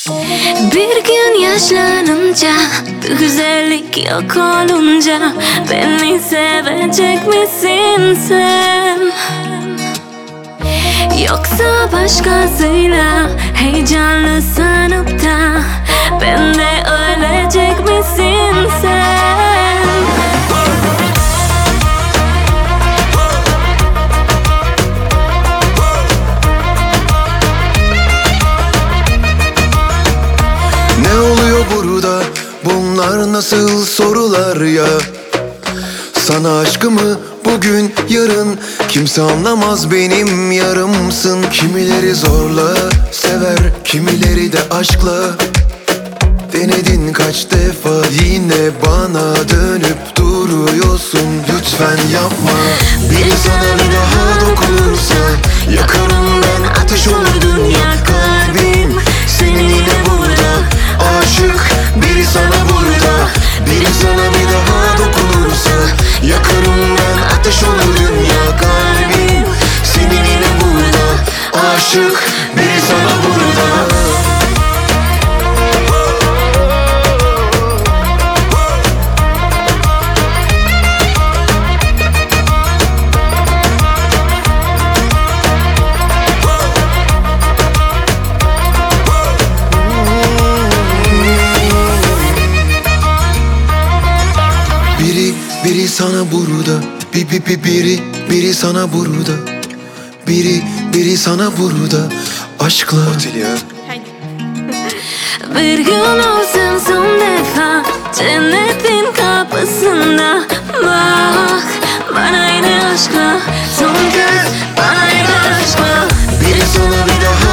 Bir gün yaşlanınca, bir güzellik yok olunca, beni sevecek misin sen? Yoksa başkasıyla heyecanlı sanıp da bende ölecek misin sen? Ne oluyor burada? Bunlar nasıl sorular ya? Sana aşkımı bugün yarın kimse anlamaz, benim yarımsın. Kimileri zorla sever, kimileri de aşkla. Denedin kaç defa, yine bana dönüp duruyorsun. Lütfen yapma. Biri sana bir daha dokunursa yakarım ben, ateş olur dünya. Kalbim senin yine burada. Aşık biri sana burada. Biri sana bir daha dokunursa yakarım ben, ateş olur dünya. Kalbim senin yine burada. Aşık biri sana burada. Biri sana burada, biri sana burada, biri sana burada, aşkla. Bir gün olsun son defa cennetin kapısında, bak bana yine aşkla, son kez bana yine aşkla. Biri sana bir daha